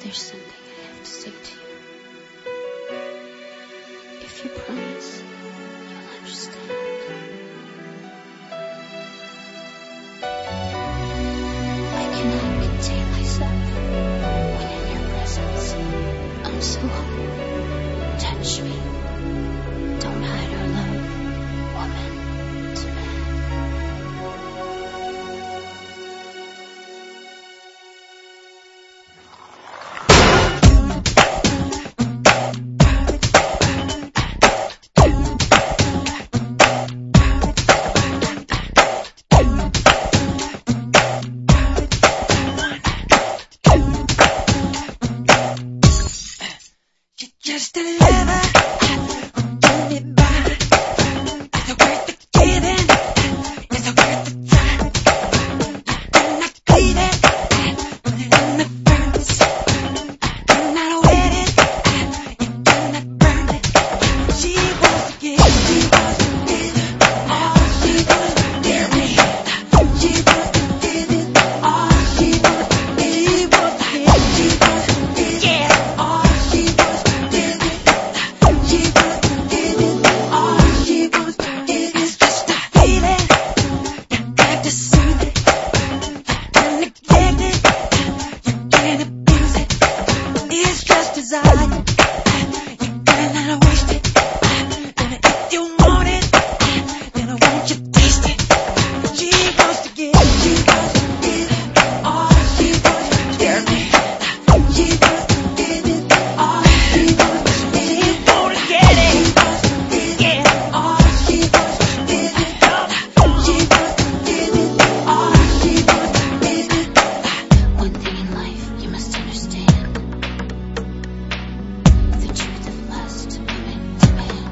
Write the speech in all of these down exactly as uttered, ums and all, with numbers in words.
There's something I have to say to you. If you promise, you'll understand. I cannot contain myself when in your presence. I'm so hungry. Touch me. Don't hide our love, woman to man. Just a lover, hold me by. Is it worth the giving? Is it worth the try? You're not bleeding, put it in the furnace. You're not waiting, you're gonna burn it. She wants to give, she wants to give it all. She wants to give me. She wants to give it all. She wants to give, she wants to give, she wants to give, yeah, all. She wants to give it. She wants to give it all. She wants to give it. It's just a feeling. You got to soothe it. You can neglect it. You can't abuse it. It's just desire. You cannot waste it. And if you want it, then I want you to taste it. She wants to give. She wants to give it all. She wants to give me. She wants to give it all. She wants to give it. She wanna get it. She wants to give it all. She wants to give it all. She wants to give it all. She wants to give it. One thing in life you must understand. The truth of lust, woman to man.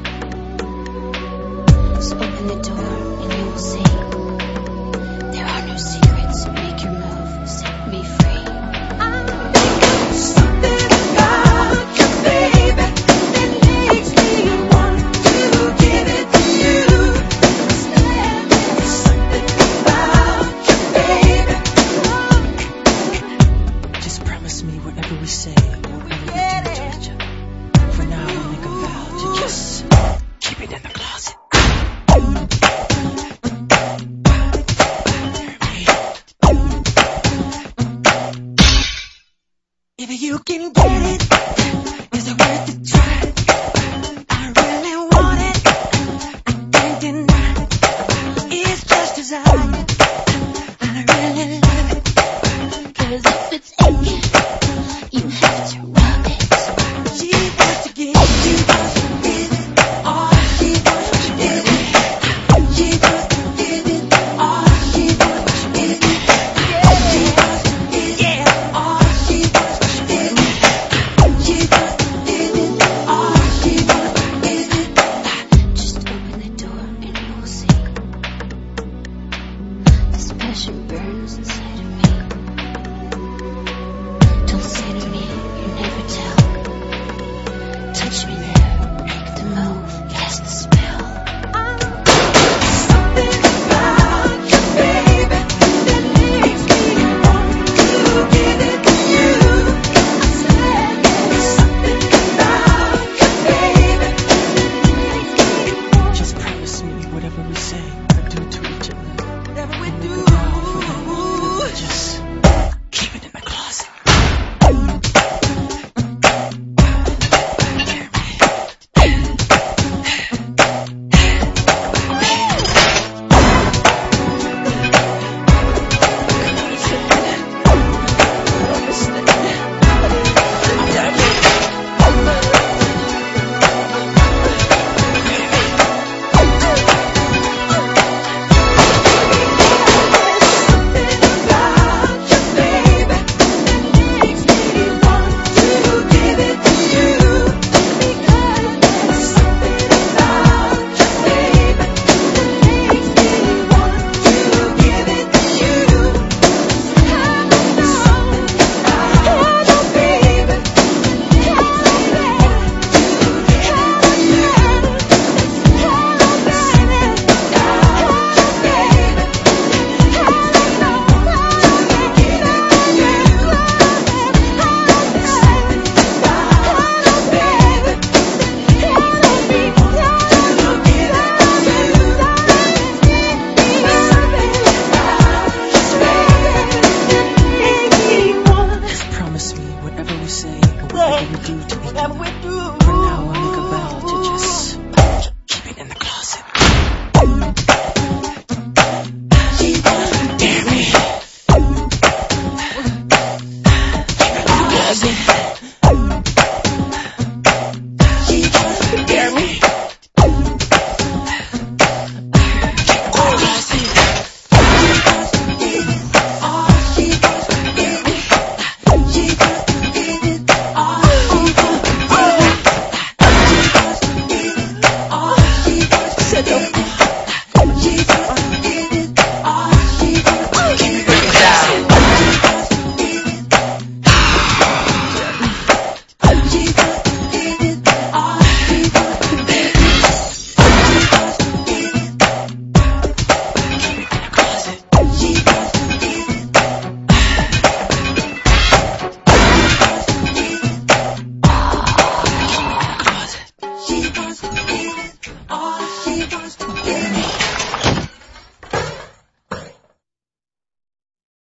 So open the door and you will see. There are no secrets. Make your move. Set me free. Something about you, baby, that makes me want to give it to you. Something about you, baby. Just promise me whatever we say, whatever we do to each other. For now, we make a vow to just keep it in the closet. If you can get it, is it worth the try? I really want it, I can't deny. It's just desire, I really love it. Cause if it's aching, you have to rub it. She wants to give, she wants to give it all. She wants to give it. She wants to give it all. She wants to give it. She wants to give it all. She wants to give it. She wants to give it all. She wants to give it. Just open the door and you will see. This passion burns inside of